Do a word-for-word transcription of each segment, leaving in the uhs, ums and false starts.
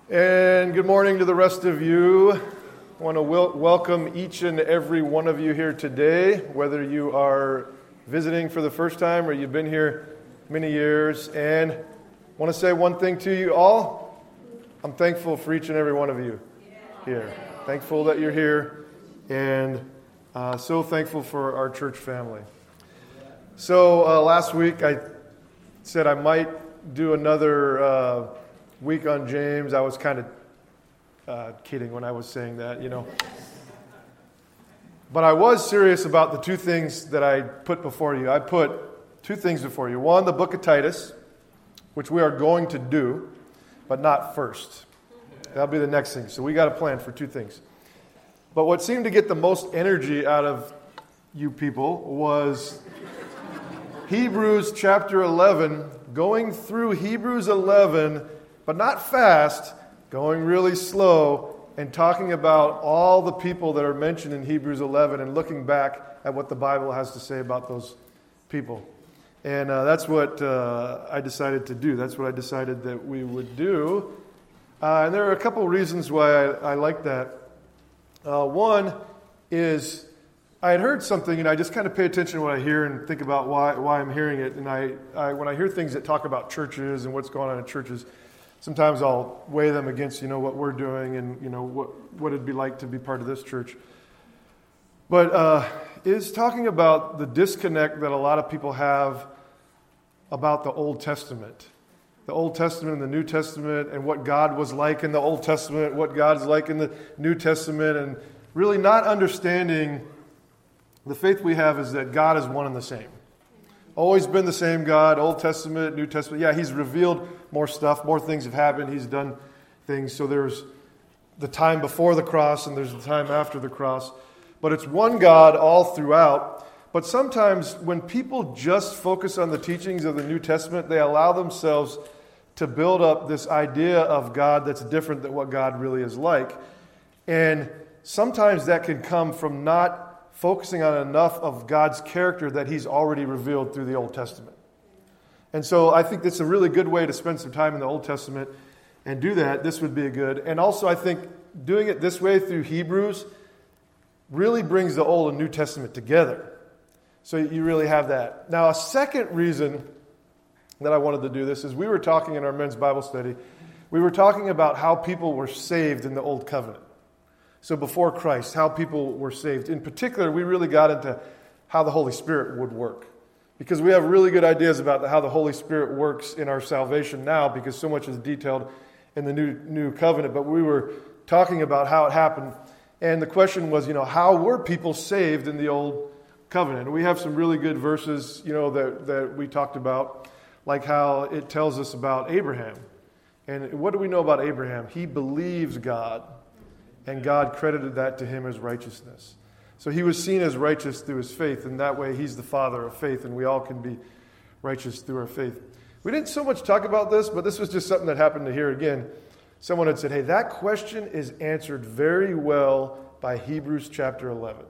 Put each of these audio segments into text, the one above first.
And good morning to the rest of you. I want to wel- welcome each and every one of you here today, whether you are visiting for the first time or you've been here many years. And I want to say one thing to you all. I'm thankful for each and every one of you here. Thankful that you're here, and uh, so thankful for our church family. So uh, last week I said I might do another uh, week on James. I was kind of uh, kidding when I was saying that, you know. But I was serious about the two things that I put before you. I put two things before you. One, the book of Titus, which we are going to do, but not first. That'll be the next thing. So we got a plan for two things. But what seemed to get the most energy out of you people was Hebrews chapter eleven, going through Hebrews eleven, but not fast, going really slow, and talking about all the people that are mentioned in Hebrews eleven and looking back at what the Bible has to say about those people. And uh, that's what uh, I decided to do. That's what I decided that we would do. Uh, and there are a couple of reasons why I, I like that. Uh, one is I had heard something, and I just kind of pay attention to what I hear and think about why why I'm hearing it. And I, I when I hear things that talk about churches and what's going on in churches, sometimes I'll weigh them against, you know, what we're doing and, you know, what, what it'd be like to be part of this church. But uh, is talking about the disconnect that a lot of people have about the Old Testament. The Old Testament and the New Testament, and what God was like in the Old Testament, what God's like in the New Testament, and really not understanding the faith we have is that God is one and the same. Always been the same God, Old Testament, New Testament. Yeah, He's revealed more stuff, more things have happened, He's done things. So there's the time before the cross and there's the time after the cross. But it's one God all throughout. But sometimes when people just focus on the teachings of the New Testament, they allow themselves to build up this idea of God that's different than what God really is like. And sometimes that can come from not focusing on enough of God's character that He's already revealed through the Old Testament. And so I think that's a really good way to spend some time in the Old Testament and do that. This would be a good. And also I think doing it this way through Hebrews really brings the Old and New Testament together. So you really have that. Now, a second reason that I wanted to do this is we were talking in our men's Bible study, we were talking about how people were saved in the Old Covenant. So before Christ, how people were saved. In particular, we really got into how the Holy Spirit would work. Because we have really good ideas about how the Holy Spirit works in our salvation now, because so much is detailed in the new, new covenant. But we were talking about how it happened. And the question was, you know, how were people saved in the Old Covenant? And we have some really good verses, you know, that, that we talked about, like how it tells us about Abraham. And what do we know about Abraham? He believes God, and God credited that to him as righteousness. So he was seen as righteous through his faith, and that way he's the father of faith, and we all can be righteous through our faith. We didn't so much talk about this, but this was just something that happened to hear again. Someone had said, hey, that question is answered very well by Hebrews chapter eleven.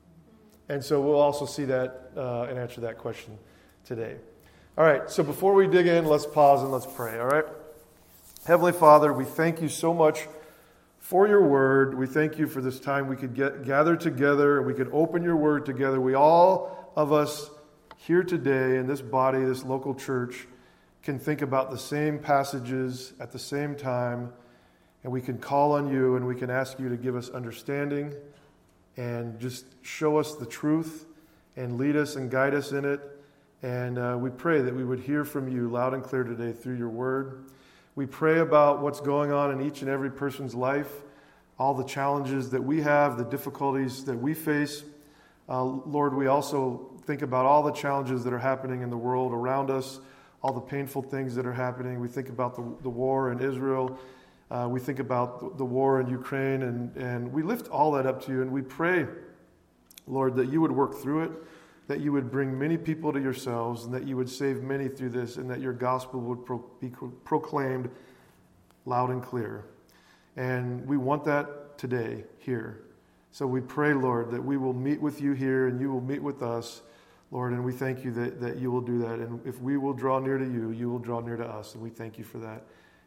And so we'll also see that uh, and answer that question today. All right, so before we dig in, let's pause and let's pray, all right? Heavenly Father, we thank you so much for your word. We thank you for this time we could get gather together and we could open your word together. We all of us here today in this body, this local church, can think about the same passages at the same time, and we can call on you and we can ask you to give us understanding and just show us the truth and lead us and guide us in it. And uh, we pray that we would hear from you loud and clear today through your word. We pray about what's going on in each and every person's life, all the challenges that we have, the difficulties that we face. Uh, Lord, we also think about all the challenges that are happening in the world around us, all the painful things that are happening. We think about the, the war in Israel. Uh, we think about the, the war in Ukraine, and, and we lift all that up to you, and we pray, Lord, that you would work through it, that you would bring many people to yourselves, and that you would save many through this, and that your gospel would pro- be proclaimed loud and clear. And we want that today, here. So we pray, Lord, that we will meet with you here, and you will meet with us, Lord, and we thank you that, that you will do that. And if we will draw near to you, you will draw near to us, and we thank you for that.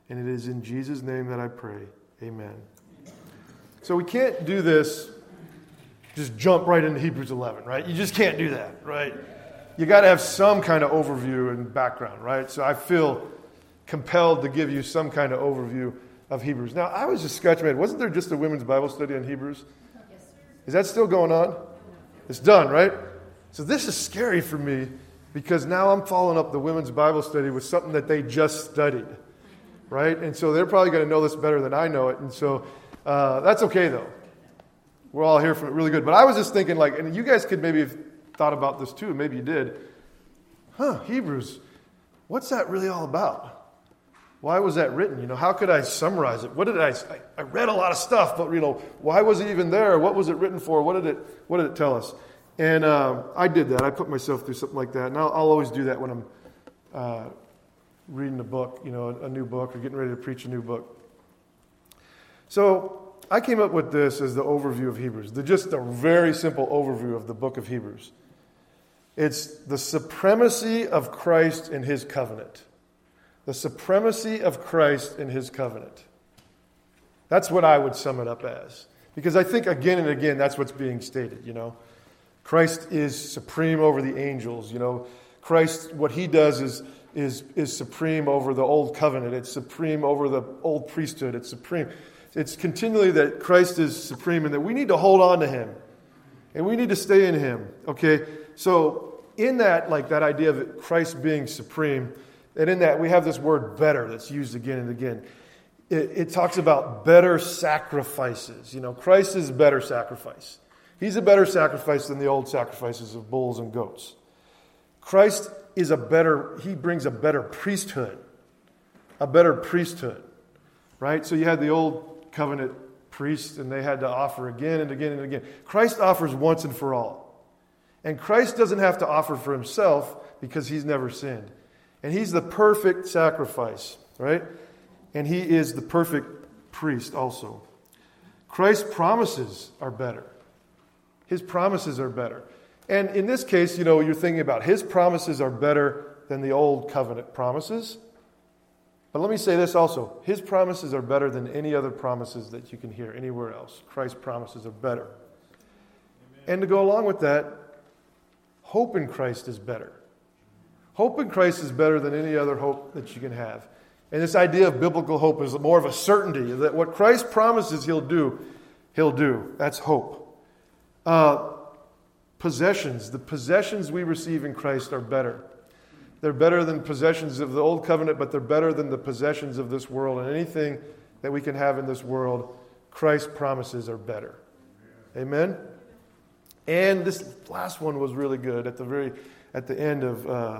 And it is in Jesus' name that I pray. Amen. So we can't do this, just jump right into Hebrews eleven, right? You just can't do that, right? You got to have some kind of overview and background, right? So I feel compelled to give you some kind of overview of Hebrews. Now, I was just scratching my head. Wasn't there just a women's Bible study on Hebrews? Yes, sir. Is that still going on? It's done, right? So this is scary for me because now I'm following up the women's Bible study with something that they just studied, right? And so they're probably going to know this better than I know it. And so uh, that's okay, though. We're all here for it really good. But I was just thinking, like, and you guys could maybe have thought about this too. Maybe you did. Huh, Hebrews, what's that really all about? Why was that written? You know, how could I summarize it? What did I, I, I read a lot of stuff, but, you know, why was it even there? What was it written for? What did it, what did it tell us? And uh, I did that. I put myself through something like that. And I'll, I'll always do that when I'm uh, reading a book, you know, a, a new book or getting ready to preach a new book. So I came up with this as the overview of Hebrews, the, just a very simple overview of the book of Hebrews. It's the supremacy of Christ in his covenant. The supremacy of Christ in his covenant. That's what I would sum it up as. Because I think again and again that's what's being stated, you know. Christ is supreme over the angels, you know. Christ, what he does is, is, is supreme over the old covenant. It's supreme over the old priesthood. It's supreme. It's continually that Christ is supreme and that we need to hold on to him. And we need to stay in him, okay? So in that, like that idea of Christ being supreme, and in that we have this word better that's used again and again. It, it talks about better sacrifices. You know, Christ is a better sacrifice. He's a better sacrifice than the old sacrifices of bulls and goats. Christ is a better, he brings a better priesthood. A better priesthood, right? So you had the old covenant priests and they had to offer again and again and again. Christ offers once and for all. And Christ doesn't have to offer for himself because he's never sinned. And he's the perfect sacrifice, right? And he is the perfect priest also. Christ's promises are better. His promises are better. And in this case, you know, you're thinking about his promises are better than the old covenant promises. But let me say this also. His promises are better than any other promises that you can hear anywhere else. Christ's promises are better. Amen. And to go along with that, hope in Christ is better. Hope in Christ is better than any other hope that you can have. And this idea of biblical hope is more of a certainty that what Christ promises he'll do, he'll do. That's hope. Uh, possessions. The possessions we receive in Christ are better. They're better than possessions of the old covenant, but they're better than the possessions of this world. And anything that we can have in this world, Christ's promises are better. Amen? And this last one was really good at the very at the end of uh,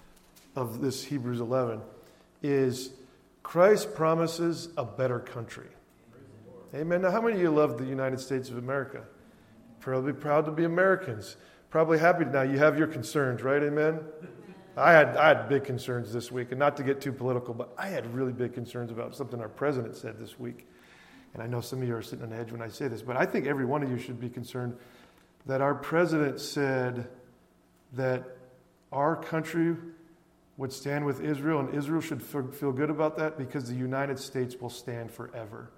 of this Hebrews eleven, is Christ promises a better country. Amen. Now, how many of you love the United States of America? Probably proud to be Americans. Probably happy. Now, you have your concerns, right? Amen? I had I had big concerns this week, and not to get too political, but I had really big concerns about something our president said this week. And I know some of you are sitting on the edge when I say this, but I think every one of you should be concerned that our president said that our country would stand with Israel, and Israel should feel good about that because the United States will stand forever.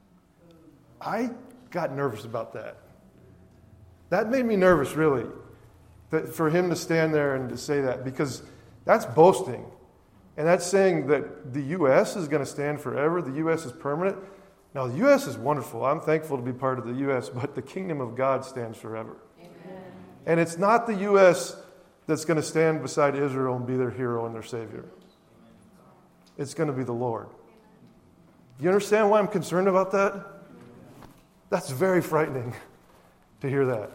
I got nervous about that. That made me nervous, really, that for him to stand there and to say that, because that's boasting. And that's saying that the U S is going to stand forever, the U S is permanent. Now, the U S is wonderful. I'm thankful to be part of the U S, but the kingdom of God stands forever. Amen. And it's not the U S that's going to stand beside Israel and be their hero and their savior. It's going to be the Lord. Do you understand why I'm concerned about that? That's very frightening to hear that.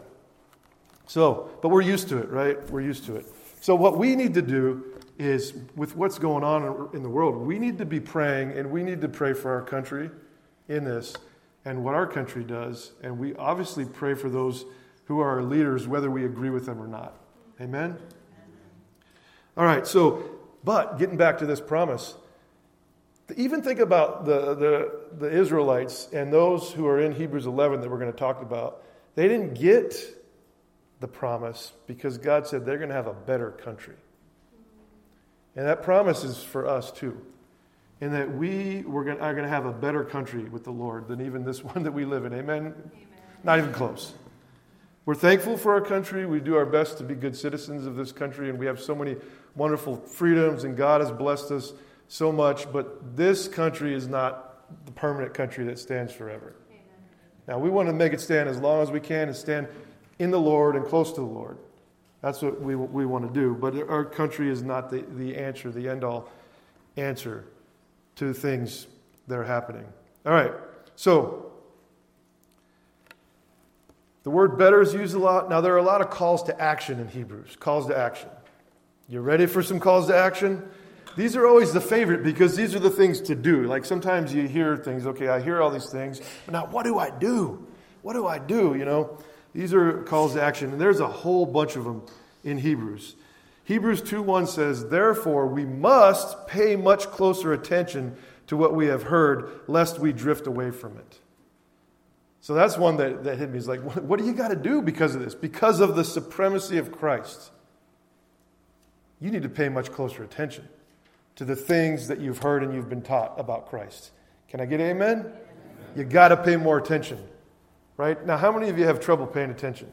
So, but we're used to it, right? We're used to it. So what we need to do is, with what's going on in the world, we need to be praying, and we need to pray for our country in this and what our country does. And we obviously pray for those who are our leaders, whether we agree with them or not. Amen? All right, so, but getting back to this promise, even think about the, the, the Israelites and those who are in Hebrews eleven that we're going to talk about. They didn't get the promise because God said they're going to have a better country. And that promise is for us too. and that we we're gonna, are going to have a better country with the Lord than even this one that we live in. Amen? Amen? Not even close. We're thankful for our country. We do our best to be good citizens of this country, and we have so many wonderful freedoms, and God has blessed us so much. But this country is not the permanent country that stands forever. Amen. Now, we want to make it stand as long as we can and stand in the Lord and close to the Lord. That's what we we want to do. But our country is not the, the answer, the end-all answer to things that are happening. All right, so the word better is used a lot. Now, there are a lot of calls to action in Hebrews, calls to action. You ready for some calls to action? These are always the favorite because these are the things to do. Like sometimes you hear things, okay, I hear all these things, but now what do I do? What do I do, you know? These are calls to action, and there's a whole bunch of them in Hebrews. Hebrews two one says, therefore we must pay much closer attention to what we have heard, lest we drift away from it. So that's one that, that hit me. It's like, what, what do you got to do because of this? Because of the supremacy of Christ. You need to pay much closer attention to the things that you've heard and you've been taught about Christ. Can I get amen? Amen. You got to pay more attention. Right? Now, how many of you have trouble paying attention?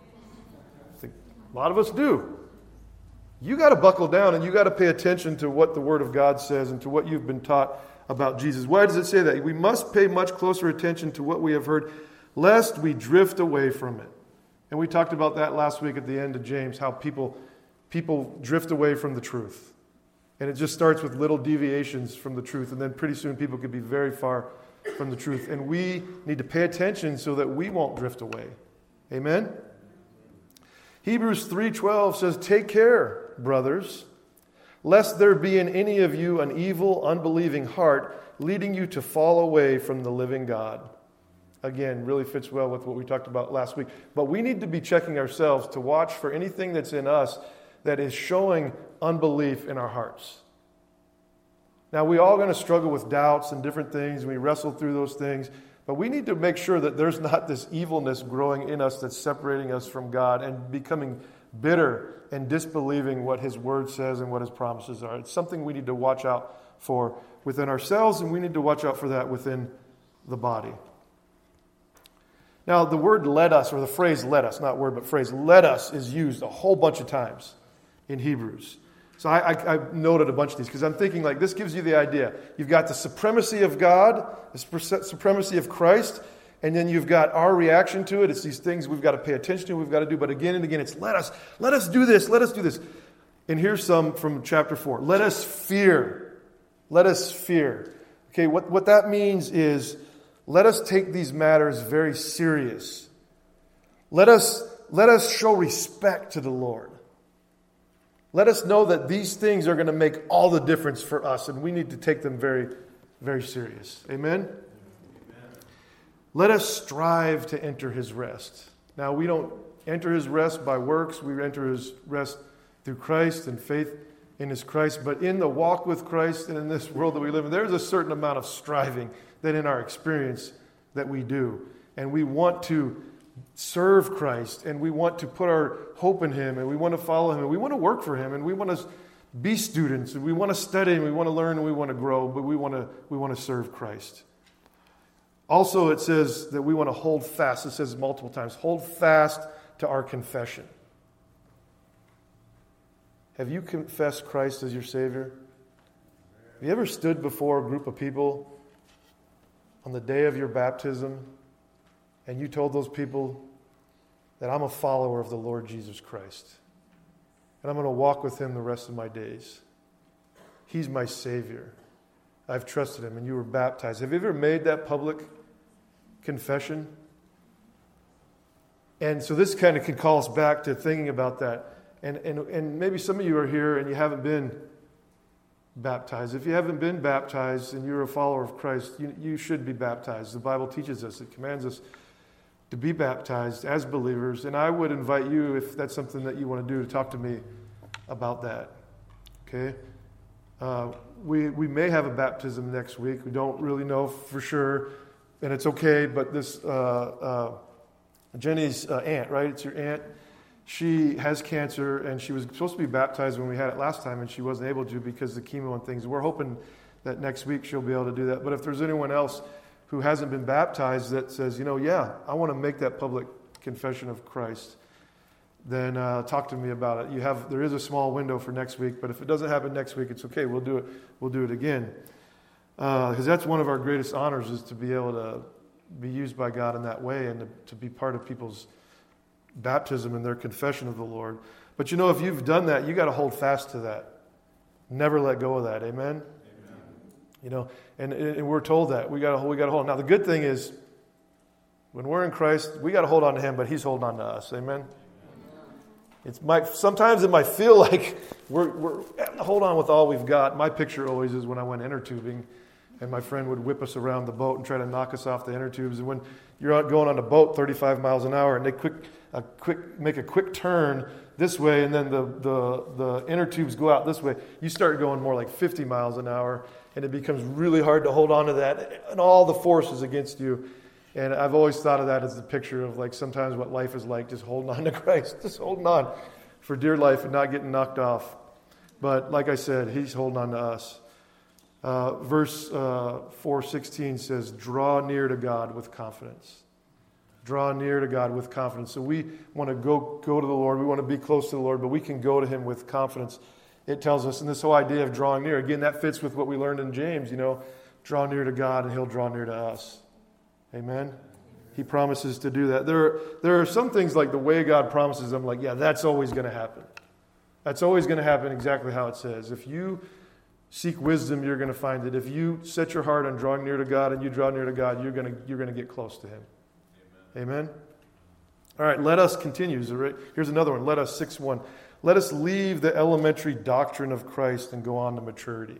I think a lot of us do. You got to buckle down and you got to pay attention to what the Word of God says and to what you've been taught about Jesus. Why does it say that? We must pay much closer attention to what we have heard, lest we drift away from it. And we talked about that last week at the end of James, how people, people drift away from the truth. And it just starts with little deviations from the truth, and then pretty soon people could be very far from the truth. And we need to pay attention so that we won't drift away. Amen? Hebrews three twelve says, take care, brothers, lest there be in any of you an evil, unbelieving heart, leading you to fall away from the living God. Again, really fits well with what we talked about last week. But we need to be checking ourselves to watch for anything that's in us that is showing unbelief in our hearts. Now, we're all going to struggle with doubts and different things, and we wrestle through those things, but we need to make sure that there's not this evilness growing in us that's separating us from God and becoming bitter and disbelieving what His Word says and what His promises are. It's something we need to watch out for within ourselves, and we need to watch out for that within the body. Now, the word let us, or the phrase let us, not word, but phrase let us, is used a whole bunch of times in Hebrews. So I, I, I noted a bunch of these because I'm thinking like this gives you the idea. You've got the supremacy of God, the supremacy of Christ, and then you've got our reaction to it. It's these things we've got to pay attention to, we've got to do. But again and again, it's let us, let us do this, let us do this. And here's some from chapter four. Let us fear. Let us fear. Okay, what, what that means is let us take these matters very serious. Let us, let us show respect to the Lord. Let us know that these things are going to make all the difference for us, and we need to take them very, very serious. Amen? Amen? Let us strive to enter His rest. Now, we don't enter His rest by works. We enter His rest through Christ and faith in His Christ. But in the walk with Christ and in this world that we live in, there's a certain amount of striving that in our experience that we do. And we want to serve Christ, and we want to put our hope in Him, and we want to follow Him, and we want to work for Him, and we want to be students, and we want to study, and we want to learn, and we want to grow, but we want to we want to serve Christ. Also, it says that we want to hold fast. It says multiple times, hold fast to our confession. Have you confessed Christ as your Savior? Have you ever stood before a group of people on the day of your baptism and you told those people that I'm a follower of the Lord Jesus Christ and I'm going to walk with Him the rest of my days? He's my Savior. I've trusted Him, and you were baptized. Have you ever made that public confession? And so this kind of can call us back to thinking about that. And, and, and maybe some of you are here and you haven't been baptized. If you haven't been baptized and you're a follower of Christ, you, you should be baptized. The Bible teaches us, it commands us to be baptized as believers. And I would invite you, if that's something that you want to do, to talk to me about that. Okay? Uh, we, we may have a baptism next week. We don't really know for sure, and it's okay, but this uh, uh, Jenny's uh, aunt, right? It's your aunt. She has cancer, and she was supposed to be baptized when we had it last time, and she wasn't able to because of the chemo and things. We're hoping that next week she'll be able to do that. But if there's anyone else who hasn't been baptized that says, you know, yeah, I want to make that public confession of Christ, then uh, talk to me about it. You have there is a small window for next week, but if it doesn't happen next week, it's okay. We'll do it. We'll do it again, because uh, that's one of our greatest honors, is to be able to be used by God in that way and to, to be part of people's baptism and their confession of the Lord. But you know, if you've done that, you got to hold fast to that. Never let go of that. Amen. Amen. You know, and, and we're told that we got to we got to hold. Now, the good thing is, when we're in Christ, we got to hold on to Him, but He's holding on to us. Amen. It's might sometimes it might feel like we're we're hold on with all we've got. My picture always is when I went inner tubing, and my friend would whip us around the boat and try to knock us off the inner tubes. And when you're out going on a boat thirty-five miles an hour, and they quick a quick make a quick turn this way, and then the the the inner tubes go out this way, you start going more like fifty miles an hour, and it becomes really hard to hold on to that, and all the force is against you. And I've always thought of that as the picture of like sometimes what life is like, just holding on to Christ, just holding on for dear life and not getting knocked off. But like I said, He's holding on to us. Uh, verse uh, four sixteen says, draw near to God with confidence. Draw near to God with confidence. So we want to go, go to the Lord. We want to be close to the Lord, but we can go to Him with confidence. It tells us, and this whole idea of drawing near, again, that fits with what we learned in James, you know, draw near to God and He'll draw near to us. Amen? He promises to do that. There are, there are some things like the way God promises them, like, yeah, that's always going to happen. That's always going to happen exactly how it says. If you seek wisdom, you're going to find it. If you set your heart on drawing near to God and you draw near to God, you're going to, you're going to get close to Him. Amen? Amen? All right, let us continue. Here's another one. Let us, six one. Let us leave the elementary doctrine of Christ and go on to maturity.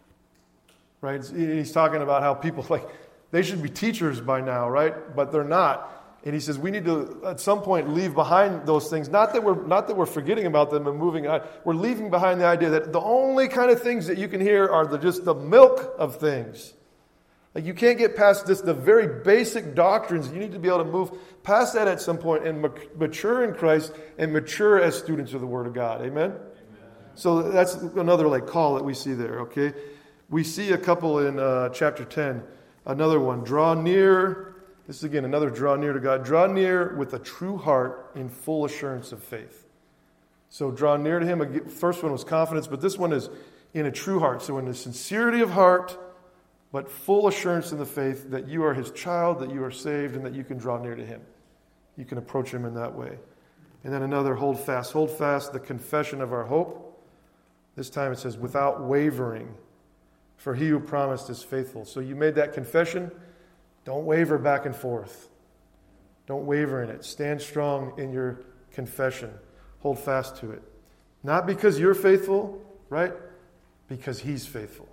Right? He's talking about how people, like, they should be teachers by now, right? But they're not. And he says we need to, at some point, leave behind those things. Not that we're not that we're forgetting about them and moving on. We're leaving behind the idea that the only kind of things that you can hear are the, just the milk of things. Like you can't get past this, the very basic doctrines. You need to be able to move past that at some point and mature in Christ and mature as students of the Word of God. Amen? Amen. So that's another like call that we see there, okay? We see a couple in uh, chapter ten. Another one, draw near. This is again another draw near to God. Draw near with a true heart in full assurance of faith. So draw near to Him. First one was confidence, but this one is in a true heart. So in the sincerity of heart, but full assurance in the faith that you are His child, that you are saved, and that you can draw near to Him. You can approach Him in that way. And then another, hold fast. Hold fast the confession of our hope. This time it says, without wavering, for He who promised is faithful. So you made that confession. Don't waver back and forth. Don't waver in it. Stand strong in your confession. Hold fast to it. Not because you're faithful, right? Because He's faithful.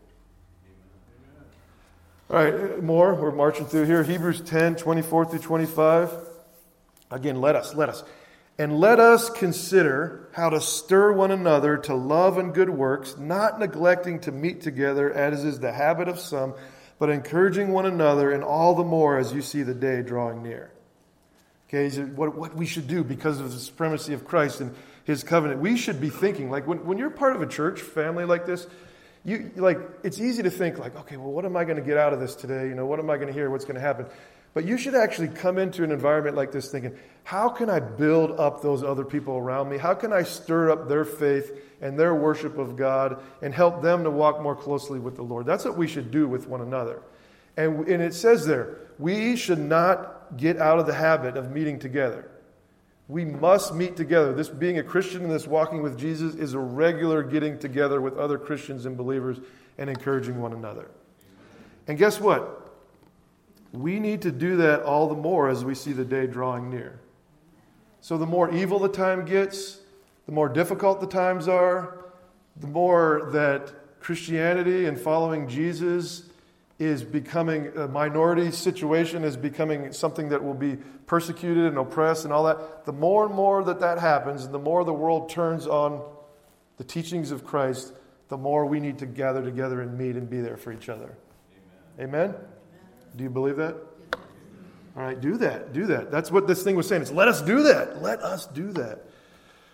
All right, more. We're marching through here. Hebrews ten, twenty-four through twenty-five. Again, let us, let us. And let us consider how to stir one another to love and good works, not neglecting to meet together, as is the habit of some, but encouraging one another, and all the more as you see the day drawing near. Okay, what, what we should do because of the supremacy of Christ and His covenant. We should be thinking, like when, when you're part of a church family like this, you like it's easy to think like, okay, well, what am I going to get out of this today? You know, what am I going to hear? What's going to happen? But you should actually come into an environment like this thinking, how can I build up those other people around me? How can I stir up their faith and their worship of God and help them to walk more closely with the Lord? That's what we should do with one another. And, and it says there, we should not get out of the habit of meeting together. We must meet together. This being a Christian and this walking with Jesus is a regular getting together with other Christians and believers and encouraging one another. And guess what? We need to do that all the more as we see the day drawing near. So the more evil the time gets, the more difficult the times are, the more that Christianity and following Jesus is becoming a minority situation, is becoming something that will be persecuted and oppressed and all that. The more and more that that happens, and the more the world turns on the teachings of Christ, the more we need to gather together and meet and be there for each other. Amen? Amen? Do you believe that? All right, do that. Do that. That's what this thing was saying. It's let us do that. Let us do that.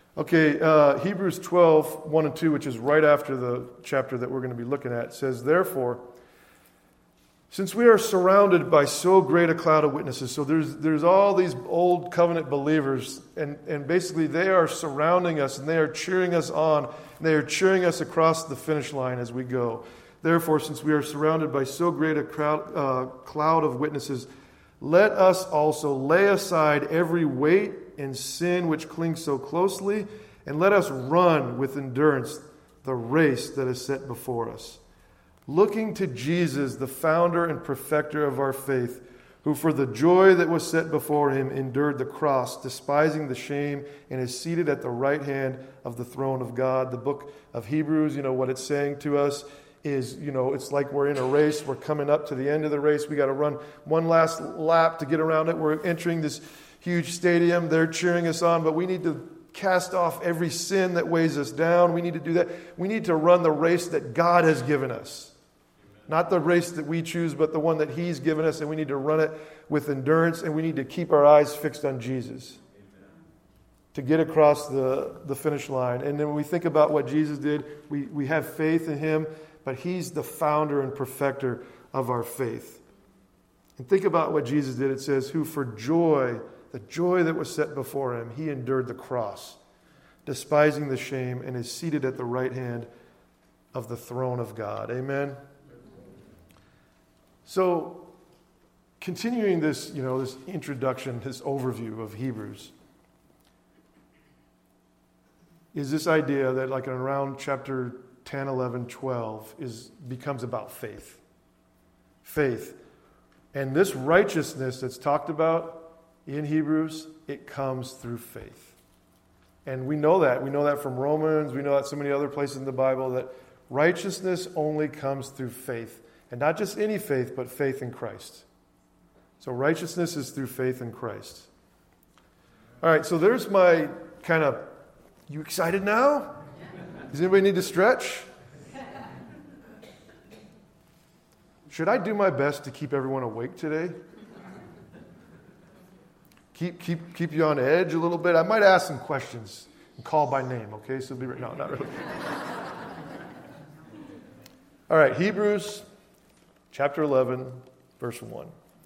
Okay, uh, Hebrews twelve, one and two, which is right after the chapter that we're going to be looking at, says, therefore, since we are surrounded by so great a cloud of witnesses, so there's there's all these old covenant believers, and, and basically they are surrounding us, and they are cheering us on, and they are cheering us across the finish line as we go. Therefore, since we are surrounded by so great a crowd, uh, cloud of witnesses, let us also lay aside every weight and sin which clings so closely, and let us run with endurance the race that is set before us. Looking to Jesus, the founder and perfecter of our faith, who for the joy that was set before him endured the cross, despising the shame, and is seated at the right hand of the throne of God. The book of Hebrews, you know, what it's saying to us is, you know, it's like we're in a race. We're coming up to the end of the race. We got to run one last lap to get around it. We're entering this huge stadium. They're cheering us on, but we need to cast off every sin that weighs us down. We need to do that. We need to run the race that God has given us. Not the race that we choose, but the one that he's given us, and we need to run it with endurance, and we need to keep our eyes fixed on Jesus to get across the, the finish line. And then when we think about what Jesus did, we, we have faith in him, but he's the founder and perfecter of our faith. And think about what Jesus did. It says, who for joy, the joy that was set before him, he endured the cross, despising the shame, and is seated at the right hand of the throne of God. Amen. So, continuing this, you know, this introduction, this overview of Hebrews, is this idea that like around chapter ten, eleven, twelve is becomes about faith. Faith. And this righteousness that's talked about in Hebrews, it comes through faith. And we know that. We know that from Romans. We know that so many other places in the Bible that righteousness only comes through faith. And not just any faith, but faith in Christ. So righteousness is through faith in Christ. All right, so there's my kind of, you excited now? Does anybody need to stretch? Should I do my best to keep everyone awake today? Keep keep keep you on edge a little bit? I might ask some questions and call by name, okay? So be right. No, not really. All right, Hebrews chapter eleven, verse one.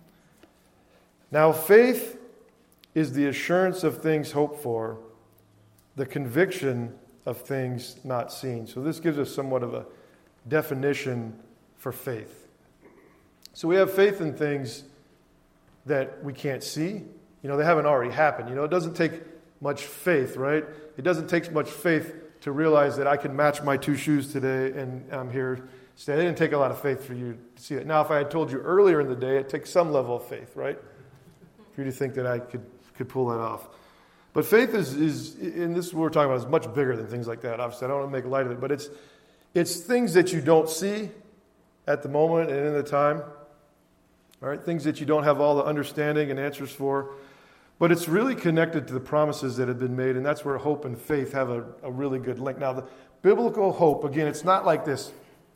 Now faith is the assurance of things hoped for, the conviction of things not seen. So this gives us somewhat of a definition for faith. So we have faith in things that we can't see. You know, they haven't already happened. You know, it doesn't take much faith, right? It doesn't take much faith to realize that I can match my two shoes today and I'm here. So it didn't take a lot of faith for you to see that. Now, if I had told you earlier in the day, it takes some level of faith, right? For you to think that I could, could pull that off. But faith is, is, and this is what we're talking about, is much bigger than things like that. Obviously, I don't want to make light of it, but it's it's things that you don't see at the moment and in the time. All right, things that you don't have all the understanding and answers for. But it's really connected to the promises that have been made, and that's where hope and faith have a, a really good link. Now, the biblical hope, again, it's not like this.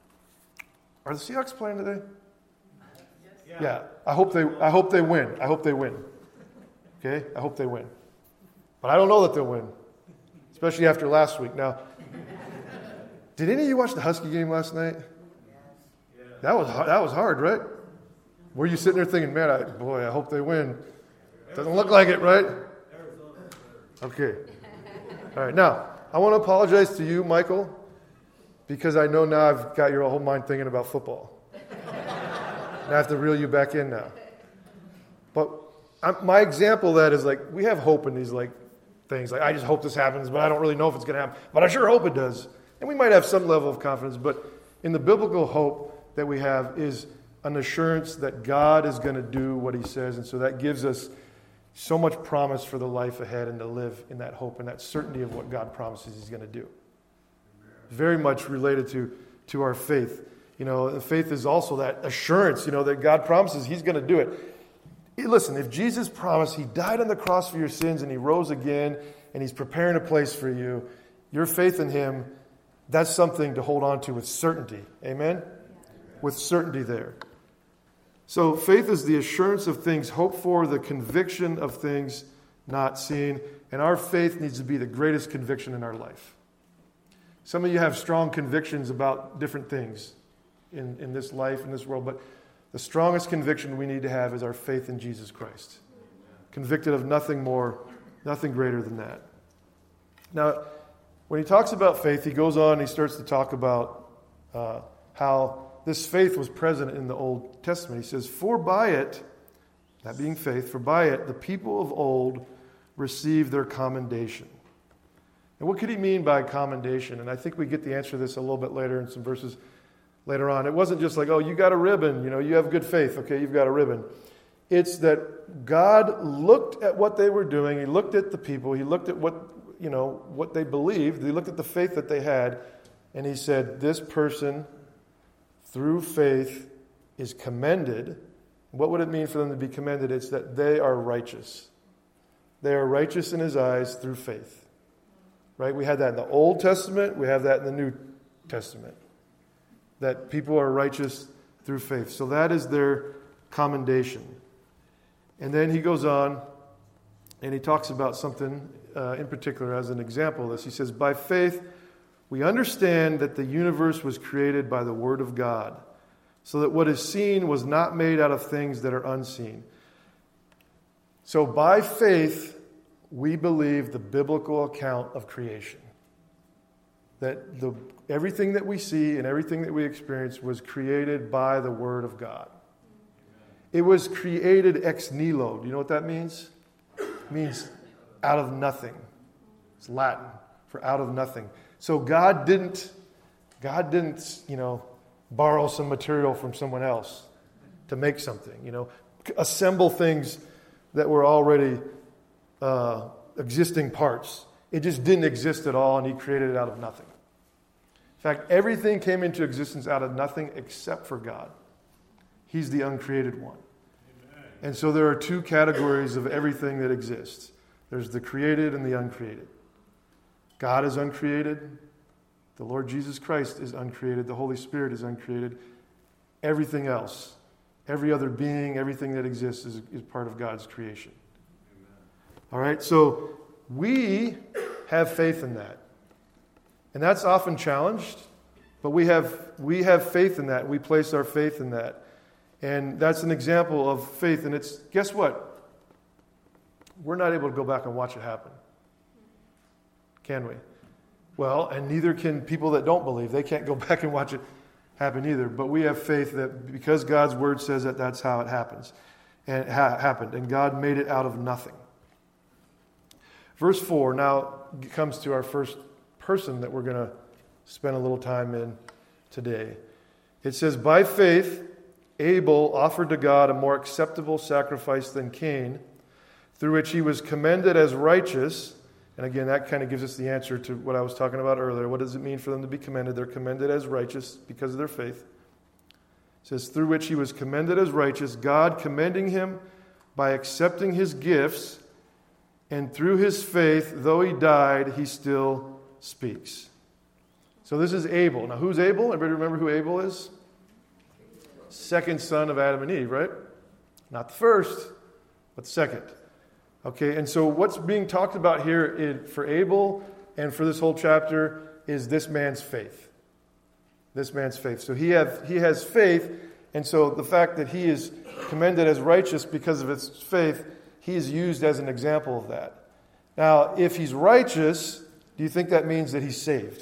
Are the Seahawks playing today? Yeah. yeah. I hope they I hope they win. I hope they win. Okay? I hope they win. But I don't know that they'll win. Especially after last week. Now, did any of you watch the Husky game last night? Yes. That was that was hard, right? Were you sitting there thinking, man, I, boy, I hope they win? Doesn't look like it, right? Okay. All right. Now, I want to apologize to you, Michael, because I know now I've got your whole mind thinking about football. And I have to reel you back in now. But I'm, my example of that is like, we have hope in these like things. Like, I just hope this happens, but I don't really know if it's going to happen. But I sure hope it does. And we might have some level of confidence. But in the biblical hope that we have is an assurance that God is going to do what he says. And so that gives us so much promise for the life ahead and to live in that hope and that certainty of what God promises he's going to do. Very much related to, to our faith. You know, faith is also that assurance, you know, that God promises he's going to do it. Listen, if Jesus promised he died on the cross for your sins and he rose again and he's preparing a place for you, your faith in him, that's something to hold on to with certainty. Amen? With certainty there. So faith is the assurance of things hoped for, the conviction of things not seen. And our faith needs to be the greatest conviction in our life. Some of you have strong convictions about different things in, in this life, in this world, but the strongest conviction we need to have is our faith in Jesus Christ. Convicted of nothing more, nothing greater than that. Now, when he talks about faith, he goes on and he starts to talk about uh, how this faith was present in the Old Testament. He says, for by it, that being faith, for by it the people of old received their commendation. And what could he mean by commendation? And I think we get the answer to this a little bit later in some verses later on. It wasn't just like, oh, you got a ribbon, you know, you have good faith, okay, you've got a ribbon. It's that God looked at what they were doing, he looked at the people, he looked at what, you know, what they believed, he looked at the faith that they had, and he said, this person, through faith, is commended. What would it mean for them to be commended? It's that they are righteous. They are righteous in his eyes through faith. Right? We had that in the Old Testament, we have that in the New Testament. That people are righteous through faith. So that is their commendation. And then he goes on and he talks about something uh, in particular as an example of this. He says, by faith, we understand that the universe was created by the word of God, so that what is seen was not made out of things that are unseen. So by faith, we believe the biblical account of creation. That the, everything that we see and everything that we experience was created by the Word of God. It was created ex nihilo. Do you know what that means? It means out of nothing. It's Latin for out of nothing. So God didn't, God didn't, you know, borrow some material from someone else to make something. You know, assemble things that were already uh, existing parts. It just didn't exist at all, and he created it out of nothing. In fact, everything came into existence out of nothing except for God. He's the uncreated one. Amen. And so there are two categories of everything that exists. There's the created and the uncreated. God is uncreated. The Lord Jesus Christ is uncreated. The Holy Spirit is uncreated. Everything else, every other being, everything that exists is, is part of God's creation. Amen. All right, so we have faith in that. And that's often challenged, but we have we have faith in that. We place our faith in that. And that's an example of faith. And it's, guess what? We're not able to go back and watch it happen. Can we? Well, and neither can people that don't believe. They can't go back and watch it happen either. But we have faith that because God's word says that, that's how it happens. And it ha- happened. And God made it out of nothing. Verse four now comes to our first person that we're going to spend a little time in today. It says, by faith, Abel offered to God a more acceptable sacrifice than Cain, through which he was commended as righteous. And again, that kind of gives us the answer to what I was talking about earlier. What does it mean for them to be commended? They're commended as righteous because of their faith. It says, through which he was commended as righteous, God commending him by accepting his gifts, and through his faith, though he died, he still speaks. So this is Abel. Now, who's Abel? Everybody remember who Abel is? Second son of Adam and Eve, right? Not the first, but the second. Okay, and so what's being talked about here in, for Abel and for this whole chapter is this man's faith. This man's faith. So he have he has faith, and so the fact that he is commended as righteous because of his faith, he is used as an example of that. Now, if he's righteous, do you think that means that he's saved?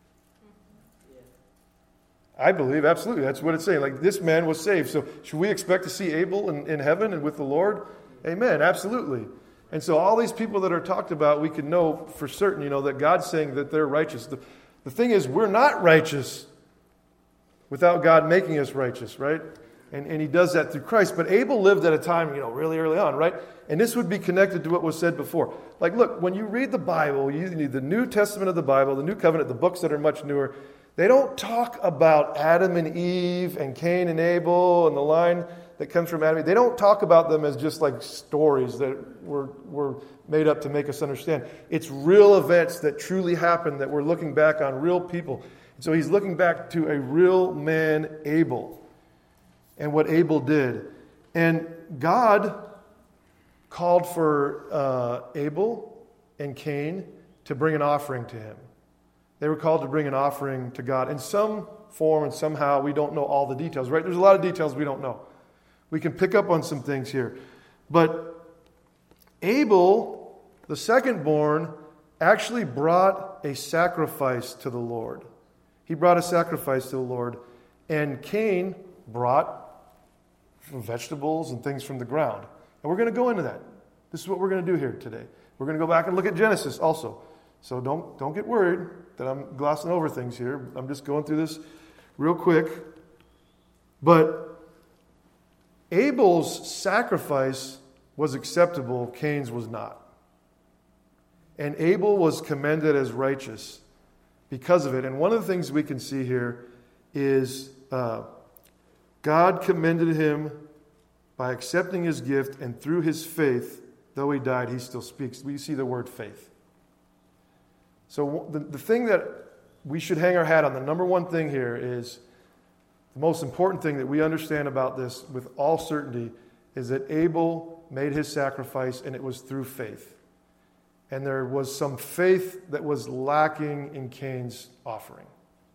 I believe, absolutely. That's what it's saying. Like, this man was saved. So should we expect to see Abel in, in heaven and with the Lord? Amen, absolutely. And so all these people that are talked about, we can know for certain, you know, that God's saying that they're righteous. The, the thing is, we're not righteous without God making us righteous, right? And, and he does that through Christ. But Abel lived at a time, you know, really early on, right? And this would be connected to what was said before. Like, look, when you read the Bible, you need the New Testament of the Bible, the New Covenant, the books that are much newer, they don't talk about Adam and Eve and Cain and Abel and the line that comes from Adam. They don't talk about them as just like stories that were, were made up to make us understand. It's real events that truly happened that we're looking back on, real people. So he's looking back to a real man, Abel, and what Abel did. And God called for uh, Abel and Cain to bring an offering to him. They were called to bring an offering to God in some form and somehow. We don't know all the details, right? There's a lot of details we don't know. We can pick up on some things here. But Abel, the secondborn, actually brought a sacrifice to the Lord. He brought a sacrifice to the Lord. And Cain brought vegetables and things from the ground. And we're going to go into that. This is what we're going to do here today. We're going to go back and look at Genesis also. So don't, don't get worried that I'm glossing over things here. I'm just going through this real quick. But Abel's sacrifice was acceptable. Cain's was not. And Abel was commended as righteous because of it. And one of the things we can see here is uh, God commended him by accepting his gift, and through his faith, though he died, he still speaks. We see the word faith. So the, the thing that we should hang our hat on, the number one thing here is, the most important thing that we understand about this with all certainty is that Abel made his sacrifice, and it was through faith. And there was some faith that was lacking in Cain's offering.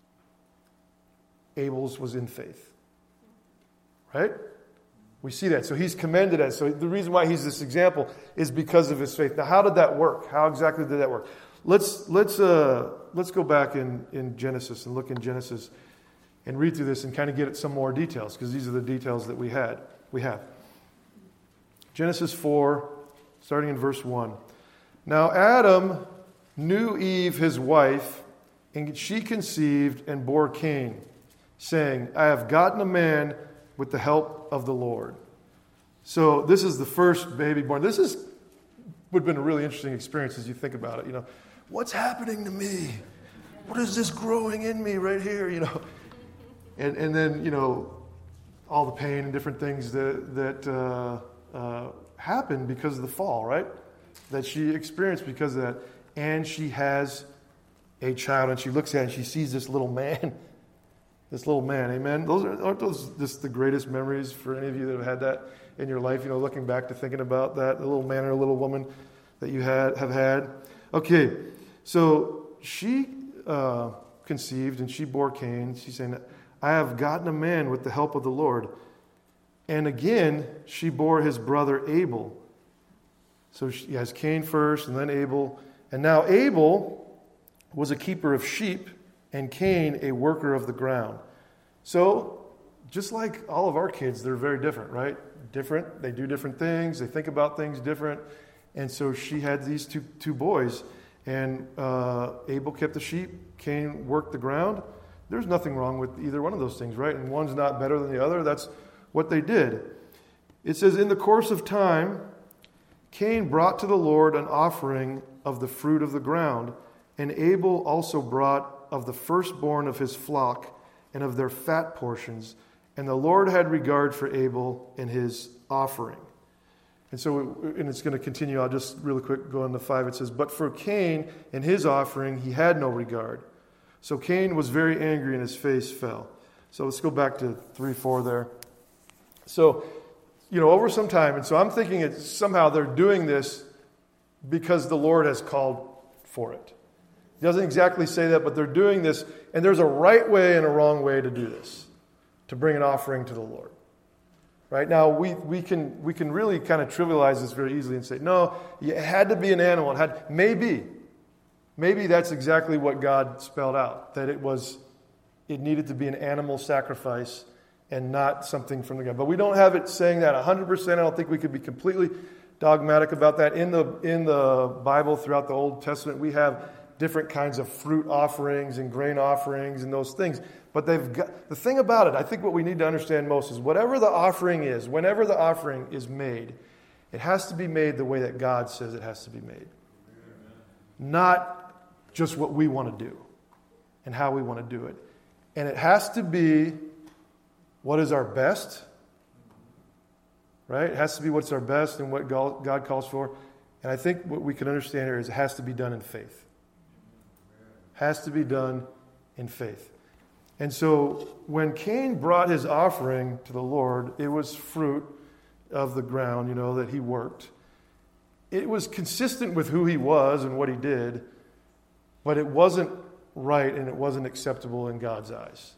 Abel's was in faith. Right? We see that. So he's commended as. So the reason why he's this example is because of his faith. Now, how did that work? How exactly did that work? Let's let's uh, let's go back in, in Genesis and look in Genesis and read through this and kind of get at some more details, because these are the details that we had we have. Genesis four, starting in verse one. Now Adam knew Eve his wife, and she conceived and bore Cain, saying, I have gotten a man with the help of the Lord. So this is the first baby born. This is would have been a really interesting experience as you think about it. You know, what's happening to me? What is this growing in me right here? You know, and and then you know, all the pain and different things that that uh, uh, happened because of the fall, right? That she experienced because of that, and she has a child, and she looks at it and she sees this little man. This little man, amen? Those are, aren't those just the greatest memories for any of you that have had that in your life? You know, looking back to thinking about that, the little man or little woman that you had have had. Okay, so she uh, conceived and she bore Cain. She's saying, I have gotten a man with the help of the Lord. And again, she bore his brother Abel. So she has Cain first and then Abel. And now Abel was a keeper of sheep, and Cain a worker of the ground. So, just like all of our kids, they're very different, right? Different. They do different things. They think about things different. And so she had these two two boys. And uh, Abel kept the sheep. Cain worked the ground. There's nothing wrong with either one of those things, right? And one's not better than the other. That's what they did. It says, in the course of time, Cain brought to the Lord an offering of the fruit of the ground. And Abel also brought of the firstborn of his flock and of their fat portions. And the Lord had regard for Abel and his offering. And so, and it's going to continue. I'll just really quick go into five. It says, but for Cain and his offering, he had no regard. So Cain was very angry and his face fell. So let's go back to three, four there. So, you know, over some time, and so I'm thinking it's somehow they're doing this because the Lord has called for it. He doesn't exactly say that, but they're doing this, and there's a right way and a wrong way to do this, to bring an offering to the Lord. Right now, we we can we can really kind of trivialize this very easily and say, no, it had to be an animal. It had maybe, maybe that's exactly what God spelled out, that it was, it needed to be an animal sacrifice and not something from the God. But we don't have it saying that one hundred percent. I don't think we could be completely dogmatic about that. In the in the Bible, throughout the Old Testament, we have different kinds of fruit offerings and grain offerings and those things. But they've got, the thing about it, I think what we need to understand most is whatever the offering is, whenever the offering is made, it has to be made the way that God says it has to be made. Not just what we want to do and how we want to do it. And it has to be what is our best, right? It has to be what's our best and what God calls for. And I think what we can understand here is it has to be done in faith. Has to be done in faith. And so when Cain brought his offering to the Lord, it was fruit of the ground, you know, that he worked. it was consistent with who he was and what he did, but it wasn't right and it wasn't acceptable in God's eyes.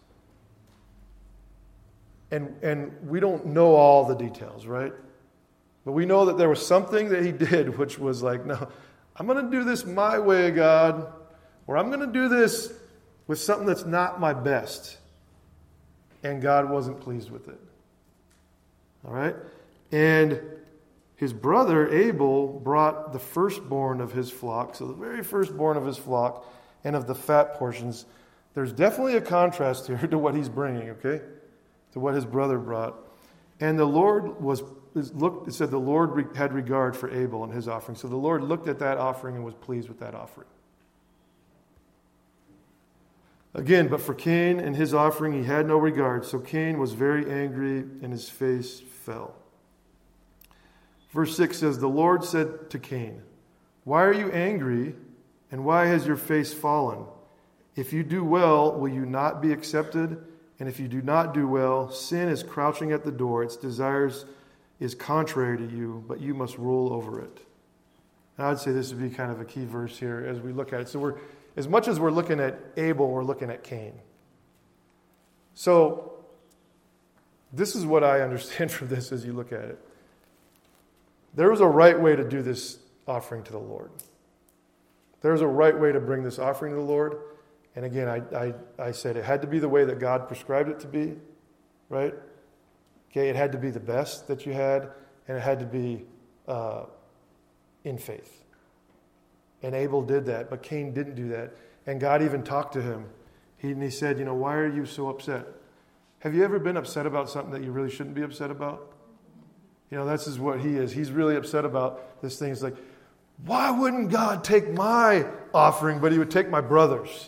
And, and we don't know all the details, right? But we know that there was something that he did which was like, no, I'm going to do this my way, God, or I'm going to do this with something that's not my best. And God wasn't pleased with it. All right? And his brother Abel brought the firstborn of his flock, so the very firstborn of his flock, and of the fat portions. There's definitely a contrast here to what he's bringing, okay? To what his brother brought. And the Lord was looked. It said the Lord had regard for Abel and his offering. So the Lord looked at that offering and was pleased with that offering. Again, but for Cain and his offering he had no regard. So Cain was very angry and his face fell. Verse six says, the Lord said to Cain, why are you angry and why has your face fallen? If you do well, will you not be accepted? And if you do not do well, sin is crouching at the door. Its desires is contrary to you, but you must rule over it. And I would say this would be kind of a key verse here as we look at it. So we're, as much as we're looking at Abel, we're looking at Cain. So this is what I understand from this as you look at it. There was a right way to do this offering to the Lord. There's a right way to bring this offering to the Lord. And again, I, I, I said it had to be the way that God prescribed it to be, right? Okay, it had to be the best that you had, and it had to be uh, in faith. And Abel did that, but Cain didn't do that. And God even talked to him. He, and he said, you know, why are you so upset? Have you ever been upset about something that you really shouldn't be upset about? You know, this is what he is. He's really upset about this thing. He's like, why wouldn't God take my offering, but he would take my brother's?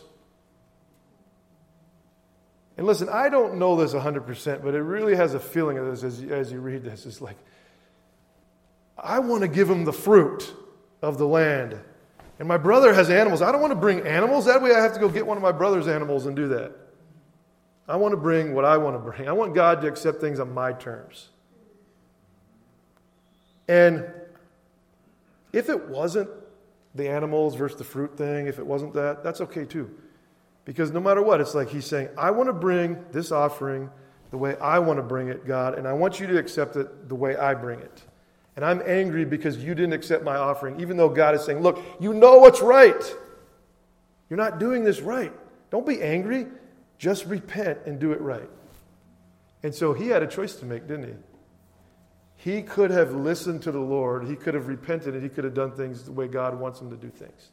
And listen, I don't know this one hundred percent, but it really has a feeling of this as, as you read this. It's like, I want to give him the fruit of the land. And my brother has animals. I don't want to bring animals. That way I have to go get one of my brother's animals and do that. I want to bring what I want to bring. I want God to accept things on my terms. And if it wasn't the animals versus the fruit thing, if it wasn't that, that's okay too. Because no matter what, it's like he's saying, I want to bring this offering the way I want to bring it, God, and I want you to accept it the way I bring it. And I'm angry because you didn't accept my offering, even though God is saying, look, you know what's right. You're not doing this right. Don't be angry. Just repent and do it right. And so he had a choice to make, didn't he? He could have listened to the Lord. He could have repented, and he could have done things the way God wants him to do things.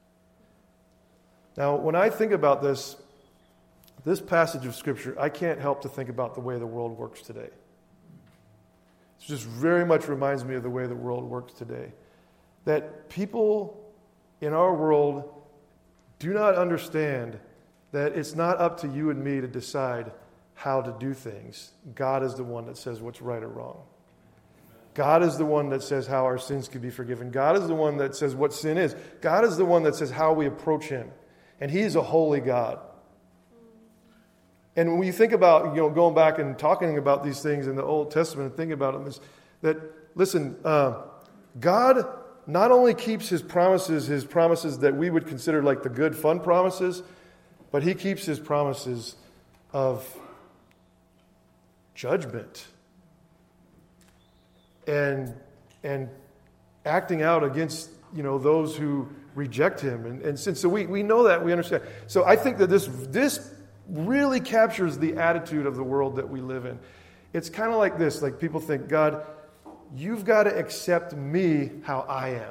Now, when I think about this, this passage of Scripture, I can't help to think about the way the world works today. It just very much reminds me of the way the world works today. That people in our world do not understand that it's not up to you and me to decide how to do things. God is the one that says what's right or wrong. God is the one that says how our sins can be forgiven. God is the one that says what sin is. God is the one that says how we approach him. And he's a holy God. And when you think about, you know, going back and talking about these things in the Old Testament and thinking about them, is that, listen, uh, God not only keeps his promises, his promises that we would consider like the good, fun promises, but he keeps his promises of judgment and and acting out against, you know, those who reject him. And, and since, so we, we know that, we understand. So I think that this this really captures the attitude of the world that we live in. It's kind of like this, like people think, God, you've got to accept me how I am.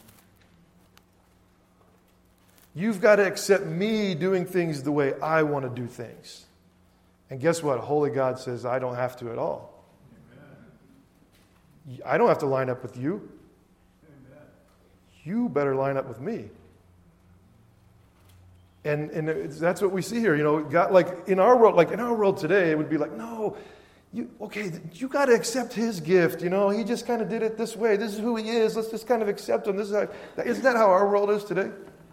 You've got to accept me doing things the way I want to do things. And guess what? Holy God says, I don't have to at all. Amen. I don't have to line up with you. Amen. You better line up with me. And and that's what we see here. You know, God, like in our world, like in our world today, it would be like, no, you okay, you got to accept his gift. You know, he just kind of did it this way. This is who he is. Let's just kind of accept him. This is how, isn't that how our world is today?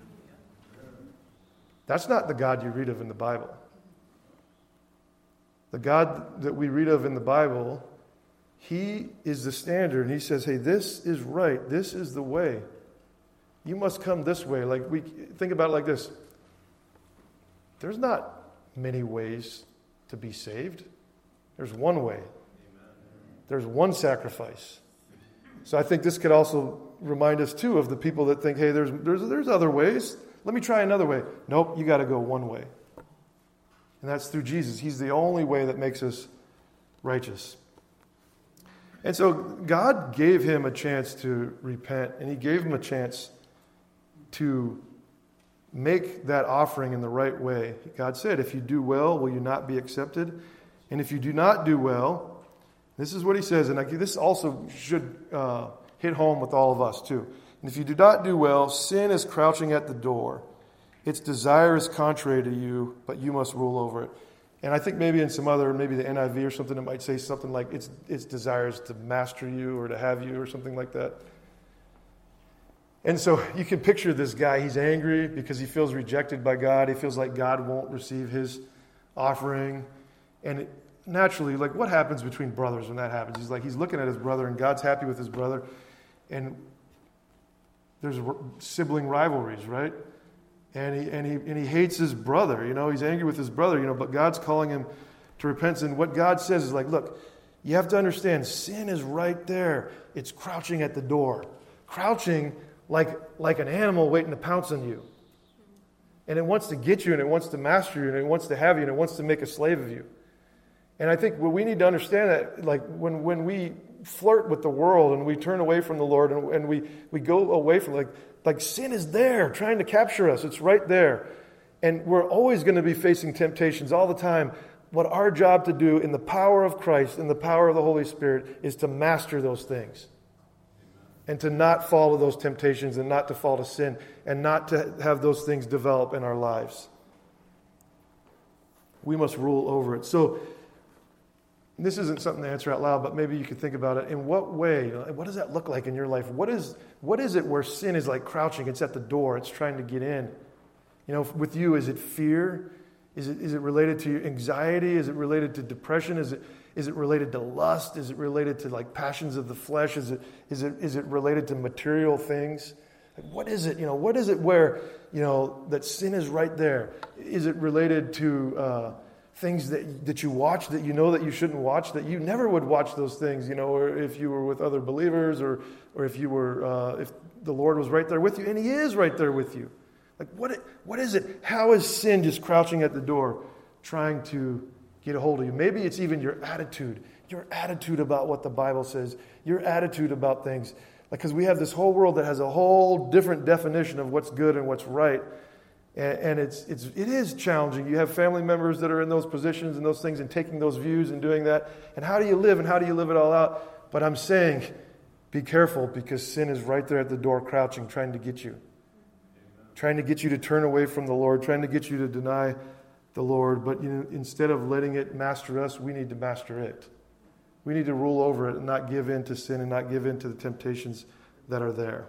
That's not the God you read of in the Bible. The God that we read of in the Bible He is the standard. And he says, hey, this is right. This is the way. You must come this way. Like we think about it like this. There's not many ways to be saved. There's one way. There's one sacrifice. So I think this could also remind us too of the people that think, hey, there's there's there's other ways. Let me try another way. Nope, you got to go one way. And that's through Jesus. He's the only way that makes us righteous. And so God gave him a chance to repent, and he gave him a chance to make that offering in the right way. God said, if you do well, will you not be accepted? And if you do not do well, this is what he says, and this also should uh, hit home with all of us too. And if you do not do well, sin is crouching at the door. Its desire is contrary to you, but you must rule over it. And I think maybe in some other, maybe the N I V or something, it might say something like its its desires to master you or to have you or something like that. And so you can picture this guy. He's angry because he feels rejected by God. He feels like God won't receive his offering. And it, naturally, like what happens between brothers when that happens? He's like, he's looking at his brother and God's happy with his brother. And there's sibling rivalries, right? And he and he and he hates his brother, you know, he's angry with his brother, you know, but God's calling him to repentance. And what God says is like, look, you have to understand, sin is right there. It's crouching at the door. Crouching like like an animal waiting to pounce on you. And it wants to get you, and it wants to master you, and it wants to have you, and it wants to make a slave of you. And I think well, we need to understand that, like when, when we flirt with the world and we turn away from the Lord and, and we, we go away from like like sin is there trying to capture us. It's right there. And we're always going to be facing temptations all the time. What our job to do in the power of Christ, in the power of the Holy Spirit, is to master those things. And to not fall to those temptations and not to fall to sin and not to have those things develop in our lives. We must rule over it. So this isn't something to answer out loud, but maybe you could think about it. In what way, what does that look like in your life? What is what is it where sin is like crouching? It's at the door. It's trying to get in. You know, with you, is it fear? Is it is it related to anxiety? Is it related to depression? Is it is it related to lust? Is it related to like passions of the flesh? Is it is it is it related to material things? Like what is it? You know, what is it where, you know, that sin is right there? Is it related to uh, things that that you watch that you know that you shouldn't watch, that you never would watch those things, you know, or if you were with other believers, or or if you were uh, if the Lord was right there with you, and He is right there with you. Like what it, what is it? How is sin just crouching at the door, trying to get a hold of you? Maybe it's even your attitude, your attitude about what the Bible says, your attitude about things. Like because we have this whole world that has a whole different definition of what's good and what's right. And it's it's it is challenging. You have family members that are in those positions and those things and taking those views and doing that. And how do you live and how do you live it all out? But I'm saying, be careful, because sin is right there at the door crouching, trying to get you. Amen. Trying to get you to turn away from the Lord, trying to get you to deny the Lord. But you know, instead of letting it master us, we need to master it. We need to rule over it and not give in to sin and not give in to the temptations that are there.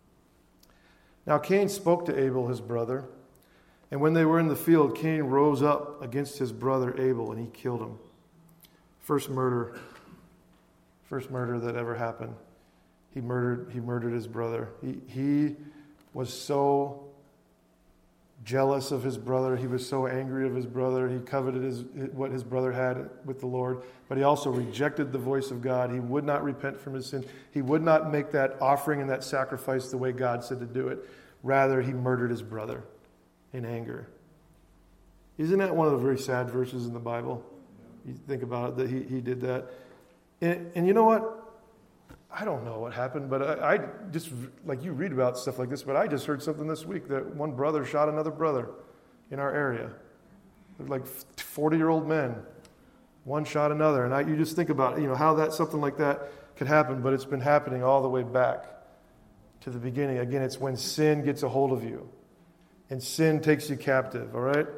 Now Cain spoke to Abel, his brother. And when they were in the field, Cain rose up against his brother Abel, and he killed him. First murder. First murder that ever happened. He murdered, he murdered his brother. He, he was so jealous of his brother. He was so angry of his brother. He coveted his, what his brother had with the Lord. But he also rejected the voice of God. He would not repent from his sins. He would not make that offering and that sacrifice the way God said to do it. Rather, he murdered his brother in anger. Isn't that one of the very sad verses in the Bible? You think about it, that he, he did that. And, and you know what? I don't know what happened, but I, I just, like you read about stuff like this, but I just heard something this week that one brother shot another brother in our area. Like forty-year-old men. One shot another. And I, you just think about, you know, how that something like that could happen, but it's been happening all the way back to the beginning. Again, it's when sin gets a hold of you. And sin takes you captive, all right?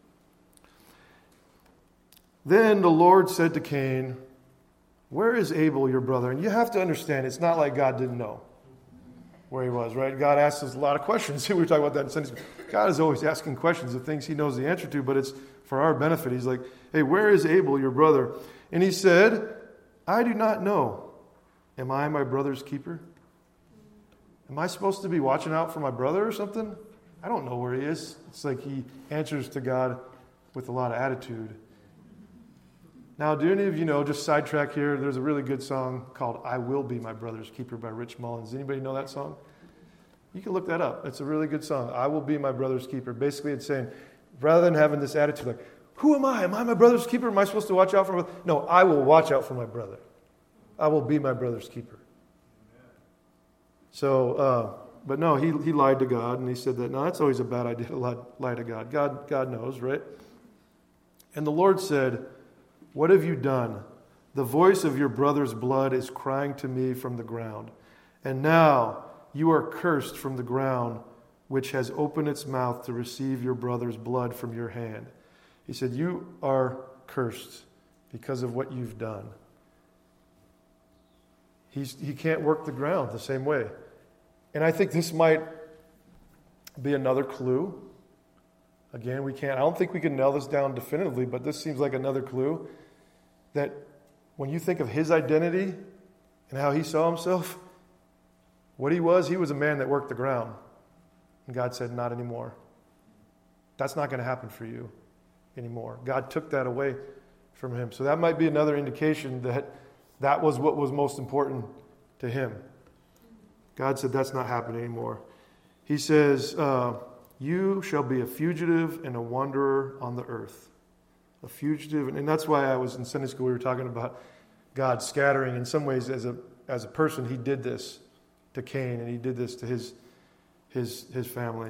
Then the Lord said to Cain, where is Abel, your brother? And you have to understand, it's not like God didn't know where he was, right? God asks us a lot of questions. We were talking about that in Sunday school. God is always asking questions of things he knows the answer to, but it's for our benefit. He's like, hey, where is Abel, your brother? And he said, I do not know. Am I my brother's keeper? Am I supposed to be watching out for my brother or something? I don't know where he is. It's like he answers to God with a lot of attitude. Now, do any of you know, just sidetrack here, there's a really good song called I Will Be My Brother's Keeper by Rich Mullins. Anybody know that song? You can look that up. It's a really good song. I will be my brother's keeper. Basically, it's saying, rather than having this attitude like, who am I? Am I my brother's keeper? Am I supposed to watch out for my brother? No, I will watch out for my brother. I will be my brother's keeper. So, uh, but no, he he lied to God, and he said that, no, that's always a bad idea to lie, lie to God. God. God knows, right? And the Lord said, what have you done? The voice of your brother's blood is crying to me from the ground. And now you are cursed from the ground, which has opened its mouth to receive your brother's blood from your hand. He said, you are cursed because of what you've done. He's, he can't work the ground the same way. And I think this might be another clue. Again, we can't, I don't think we can nail this down definitively, but this seems like another clue that when you think of his identity and how he saw himself, what he was, he was a man that worked the ground. And God said, not anymore. That's not going to happen for you anymore. God took that away from him. So that might be another indication that that was what was most important to him. God said, that's not happening anymore. He says, uh, you shall be a fugitive and a wanderer on the earth. A fugitive. And that's why I was in Sunday school, we were talking about God scattering. In some ways, as a as a person, he did this to Cain, and he did this to his his his family.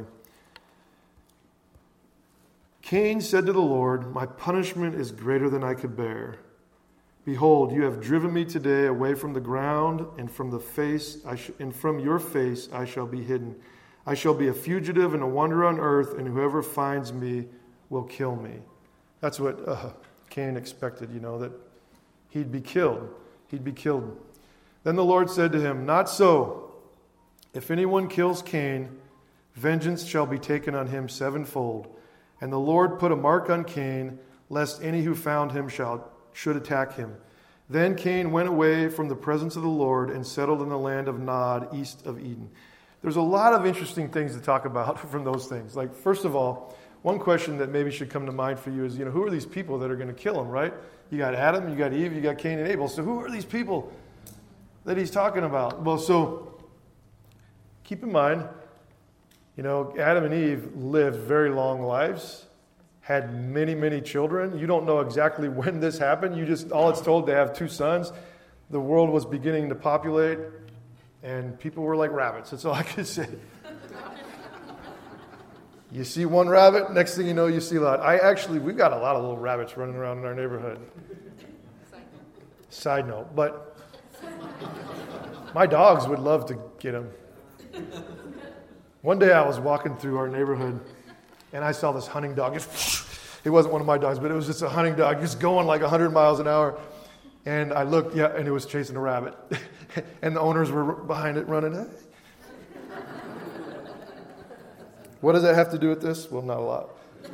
Cain said to the Lord, my punishment is greater than I could bear. Behold, you have driven me today away from the ground, and from the face, I sh- and from your face I shall be hidden. I shall be a fugitive and a wanderer on earth, and whoever finds me will kill me. That's what uh, Cain expected, you know, that he'd be killed. He'd be killed. Then the Lord said to him, not so. If anyone kills Cain, vengeance shall be taken on him sevenfold. And the Lord put a mark on Cain, lest any who found him shall should attack him. Then Cain went away from the presence of the Lord and settled in the land of Nod, east of Eden. There's a lot of interesting things to talk about from those things. Like, first of all, one question that maybe should come to mind for you is, you know, who are these people that are going to kill him, right? You got Adam, you got Eve, you got Cain and Abel. So who are these people that he's talking about? Well, so keep in mind, you know, Adam and Eve lived very long lives, had many, many children. You don't know exactly when this happened. You just, all it's told, they have two sons. The world was beginning to populate, and people were like rabbits. That's all I can say. You see one rabbit, next thing you know, you see a lot. I actually, we got a lot of little rabbits running around in our neighborhood. Side note, but my dogs would love to get them. One day I was walking through our neighborhood, and I saw this hunting dog. It wasn't one of my dogs, but it was just a hunting dog, just going like one hundred miles an hour. And I looked, yeah, and it was chasing a rabbit. And the owners were behind it running. What does that have to do with this? Well, not a lot.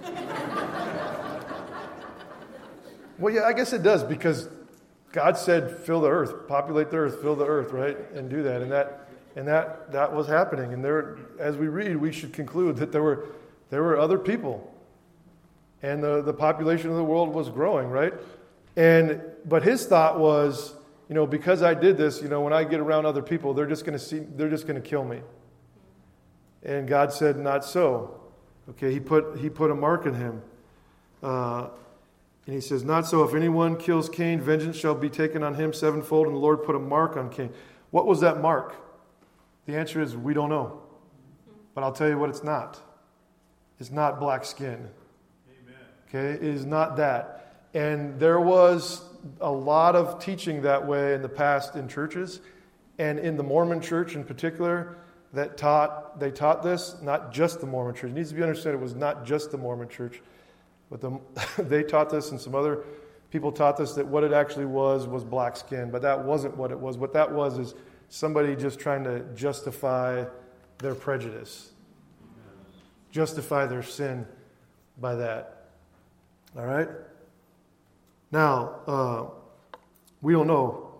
Well, yeah, I guess it does, because God said, fill the earth, populate the earth, fill the earth, right? And do that. And that and that that was happening. And there, as we read, we should conclude that there were there were other people. And the, the population of the world was growing, right? And but his thought was, you know, because I did this, you know, when I get around other people, they're just gonna see they're just gonna kill me. And God said, not so. Okay, he put he put a mark on him. Uh, and he says, not so. If anyone kills Cain, vengeance shall be taken on him sevenfold. And the Lord put a mark on Cain. What was that mark? The answer is, we don't know. But I'll tell you what it's not. It's not black skin. Amen. Okay, it is not that. And there was a lot of teaching that way in the past in churches. And in the Mormon church in particular, that taught, they taught this, not just the Mormon church. It needs to be understood it was not just the Mormon church. But the, they taught this, and some other people taught this, that what it actually was was black skin. But that wasn't what it was. What that was is somebody just trying to justify their prejudice. Justify their sin by that. All right? Now, uh, we don't know.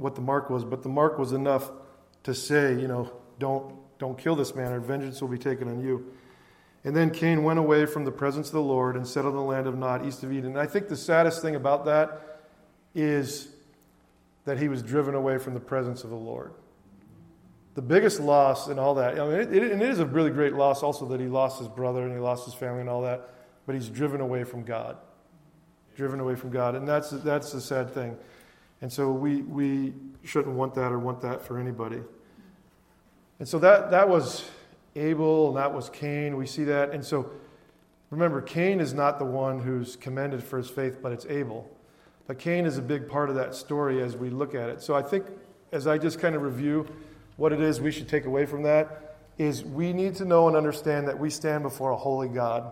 what the mark was, but the mark was enough to say, you know, don't, don't kill this man, or vengeance will be taken on you. And then Cain went away from the presence of the Lord and settled in the land of Nod, east of Eden. And I think the saddest thing about that is that he was driven away from the presence of the Lord. The biggest loss in all that, I mean, it, it, and it is a really great loss also that he lost his brother and he lost his family and all that, but he's driven away from God. Driven away from God. And that's that's the sad thing. And so we we shouldn't want that or want that for anybody. And so that that was Abel and that was Cain. We see that. And so remember, Cain is not the one who's commended for his faith, but it's Abel. But Cain is a big part of that story as we look at it. So I think as I just kind of review what it is we should take away from that is we need to know and understand that we stand before a holy God.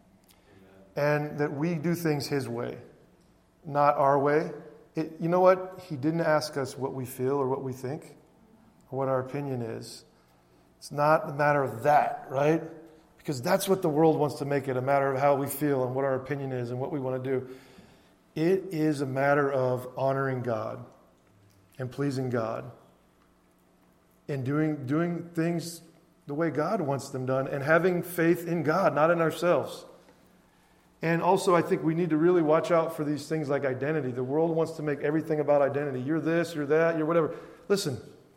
And that we do things His way, not our way. It, you know what? He didn't ask us what we feel or what we think or what our opinion is. It's not a matter of that, right? Because that's what the world wants to make it, a matter of how we feel and what our opinion is and what we want to do. It is a matter of honoring God and pleasing God and doing, doing things the way God wants them done and having faith in God, not in ourselves. And also, I think we need to really watch out for these things like identity. The world wants to make everything about identity. You're this, you're that, you're whatever. Listen,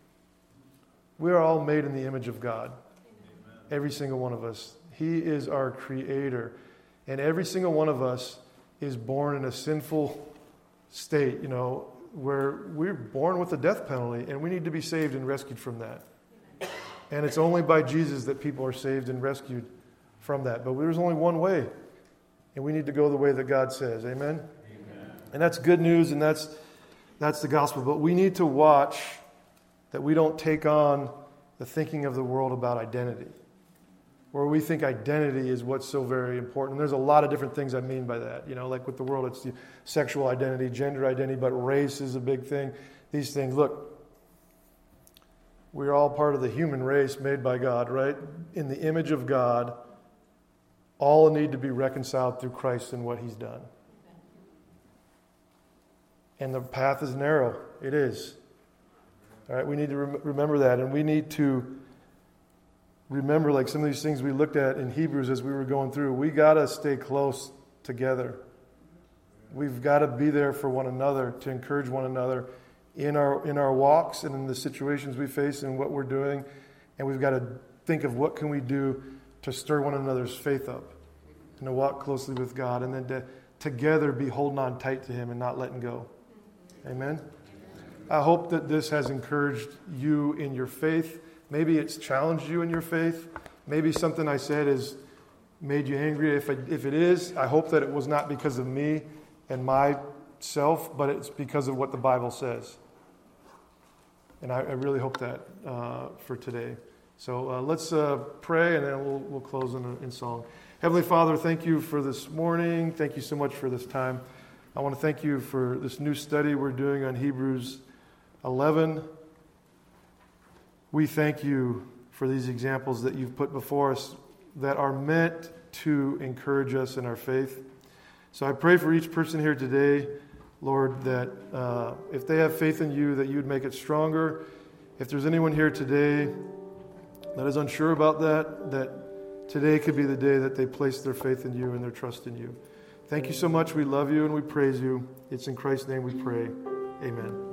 we are all made in the image of God. Amen. Every single one of us. He is our creator. And every single one of us is born in a sinful state, you know, where we're born with the death penalty, and we need to be saved and rescued from that. Amen. And it's only by Jesus that people are saved and rescued from that. But there's only one way. And we need to go the way that God says. Amen? Amen? And that's good news, and that's that's the gospel. But we need to watch that we don't take on the thinking of the world about identity, where we think identity is what's so very important. And there's a lot of different things I mean by that. You know, like with the world, it's the sexual identity, gender identity, but race is a big thing. These things. Look, we're all part of the human race made by God, right? In the image of God. All need to be reconciled through Christ and what He's done. And the path is narrow. It is. All right, we need to rem- remember that. And we need to remember, like some of these things we looked at in Hebrews as we were going through, we got to stay close together. We've got to be there for one another, to encourage one another in our in our walks and in the situations we face and what we're doing. And we've got to think of what can we do to stir one another's faith up and to walk closely with God, and then to together be holding on tight to Him and not letting go. Amen? I hope that this has encouraged you in your faith. Maybe it's challenged you in your faith. Maybe something I said has made you angry. If it, if it is, I hope that it was not because of me and myself, but it's because of what the Bible says. And I, I really hope that uh, for today. So uh, let's uh, pray, and then we'll, we'll close in, in song. Heavenly Father, thank you for this morning. Thank you so much for this time. I want to thank you for this new study we're doing on Hebrews eleven. We thank you for these examples that you've put before us that are meant to encourage us in our faith. So I pray for each person here today, Lord, that uh, if they have faith in you, that you would make it stronger. If there's anyone here today that is unsure about that, that today could be the day that they place their faith in you and their trust in you. Thank you so much. We love you and we praise you. It's in Christ's name we pray. Amen.